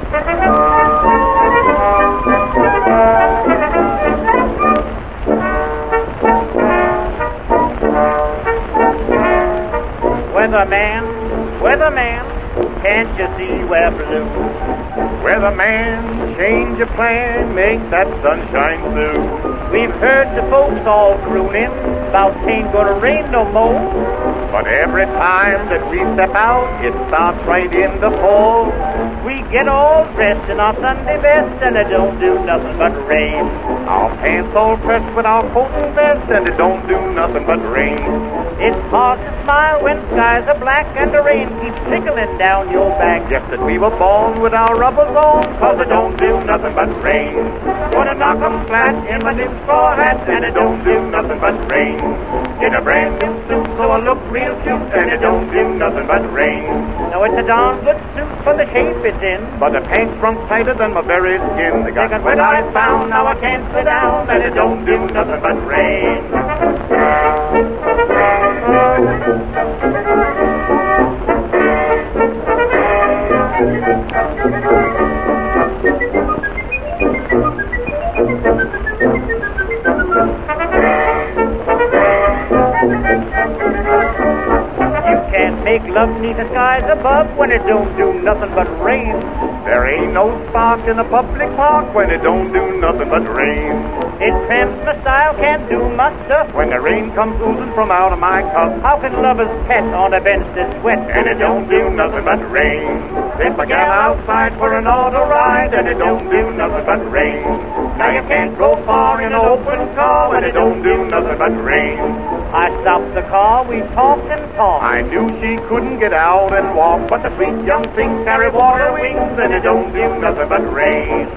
Weatherman, can't you see we're blue? Weatherman, change your plan, make that sunshine blue. We've heard the folks all crooning about 'tain't gonna rain no more. But every time that we step out, it starts right in the fall. We get all dressed in our Sunday best, and it don't do nothing but rain. Our pants all pressed with our coat and vest, and it don't do nothing but rain. It's hard to smile when skies are black and the rain keeps trickling down your back. Just that we were born with our rubbers on, 'cause it don't do nothing but rain. Gonna knock 'em flat in my new straw hat, and it don't do nothing but rain. In a brand new suit, so I look real cute, and it don't do nothing but rain. Now it's a darn good suit for the shape it's in, but the pants shrunk tighter than my very skin. They got when I found, now I can't sit down, and it don't do nothing but rain. Make love neath the skies above when it don't do nothing but rain. There ain't no spark in a public park when it don't do nothing but rain. It cramps my style, can't do my stuff when the rain comes oozing from out of my cup. How can lovers pet on a bench that's wet and it don't do nothing but rain? If I get outside for an auto ride and it don't do nothing but rain. Now you can't go far in an open car when it don't do nothing but rain. I stopped the car, we talked and talked. I knew she couldn't get out and walk, but the sweet young thing carry water wings and it don't do nothing but rain.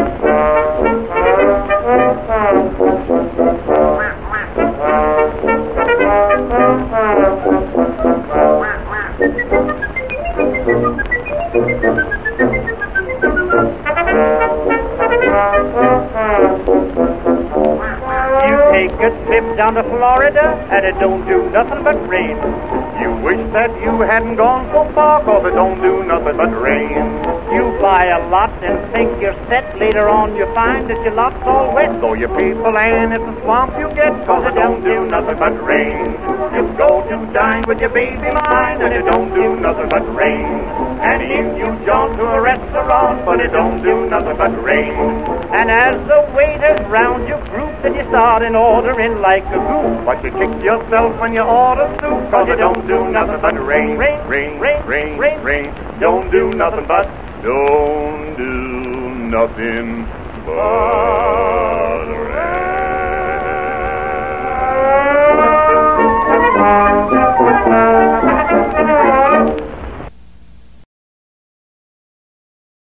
Take a trip down to Florida, and it don't do nothing but rain. You wish that you hadn't gone so far, 'cause it don't do nothing but rain. You buy a lot and think you're set. Later on you find that your lot's all wet. So you pay for land, it's a swamp you get, 'cause it don't do nothing but rain. You go to dine with your baby mine, and it don't do nothing but rain. And if you jaunt to a restaurant, but it don't do nothing but rain. And as the waiters round you group, then you start in ordering like a goof. But you kick yourself when you order soup, 'cause it don't do nothing but rain. Rain, rain, rain, rain, rain, rain. Don't do nothing but, don't do nothing but rain.